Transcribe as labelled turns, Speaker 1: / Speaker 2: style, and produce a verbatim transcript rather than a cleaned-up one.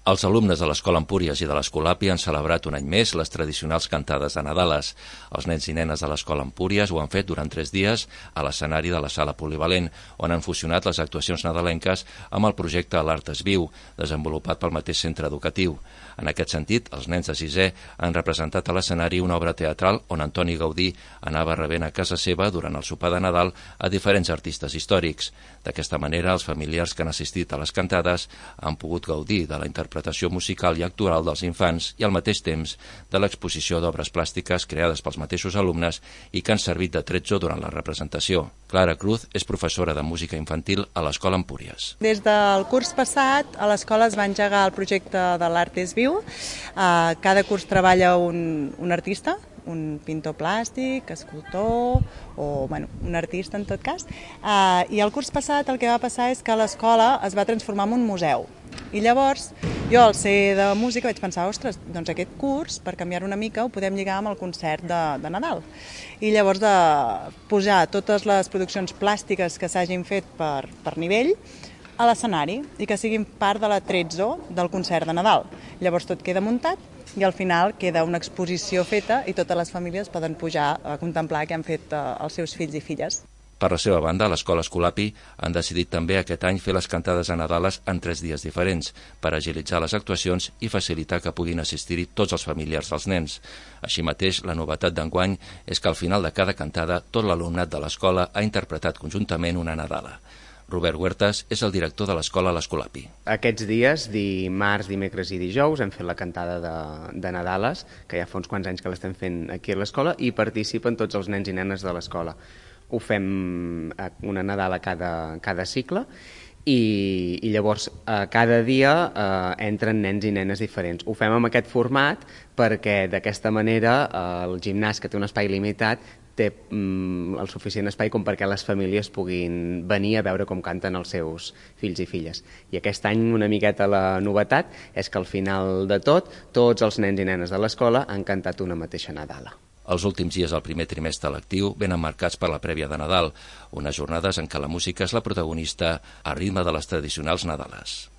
Speaker 1: Els alumnes de l'Escola Empúries i de l'Escolapi han celebrat un any més les tradicionals cantades de Nadales. Els nens i nenes de l'Escola Empúries ho han fet durant tres dies a l'escenari de la Sala Polivalent, on han fusionat les actuacions nadalenques amb el projecte L'Art es Viu, desenvolupat pel mateix centre educatiu. En aquest sentit, els nens de sisè han representat a l'escenari una obra teatral on Antoni Gaudí anava rebent a casa seva durant el sopar de Nadal a diferents artistes històrics. D'aquesta manera, els familiars que han assistit a les cantades han pogut gaudir de la interpretació musical i actoral dels infants i al mateix temps de l'exposició d'obres plàstiques creades pels mateixos alumnes i que han servit de tretzo durant la representació. Clara Cruz és professora de música infantil a l'Escola Empúries.
Speaker 2: Des del curs passat a l'escola es va engegar el projecte de l'Art es Viu. Cada curs treballa un, un artista, un pintor plàstic, escultor o bueno, un artista en tot cas. Uh, I el curs passat el que va passar és que l'escola es va transformar en un museu. I llavors jo al ser de música vaig pensar, ostres, doncs aquest curs, per canviar una mica, ho podem lligar amb el concert de, de Nadal. I llavors de posar totes les produccions plàstiques que s'hagin fet per, per nivell a l'escenari i que siguin part de la tretzo del concert de Nadal. Llavors tot queda muntat i al final queda una exposició feta i totes les famílies poden pujar a contemplar què han fet els seus fills i filles.
Speaker 1: Per la seva banda, l'Escola Escolapi han decidit també aquest any fer les cantades a Nadales en tres dies diferents per agilitzar les actuacions i facilitar que puguin assistir-hi tots els familiars dels nens. Així mateix, la novetat d'enguany és que al final de cada cantada tot l'alumnat de l'escola ha interpretat conjuntament una Nadala. Robert Huertas és el director de l'escola l'Escolapi.
Speaker 3: Aquests dies, dimarts, dimecres i dijous, hem fet la cantada de, de Nadales, que ja fa uns quants anys que l'estem fent aquí a l'escola, i participen tots els nens i nenes de l'escola. Ho fem una Nadala cada, cada cicle i, i llavors cada dia eh, entren nens i nenes diferents. Ho fem amb aquest format perquè d'aquesta manera el gimnàs, que té un espai limitat, té mm, el suficient espai com perquè les famílies puguin venir a veure com canten els seus fills i filles. I aquest any una miqueta la novetat és que al final de tot, tots els nens i nenes de l'escola han cantat una mateixa Nadala.
Speaker 1: Els últims dies del primer trimestre lectiu venen marcats per la prèvia de Nadal, unes jornades en què la música és la protagonista a ritme de les tradicionals Nadales.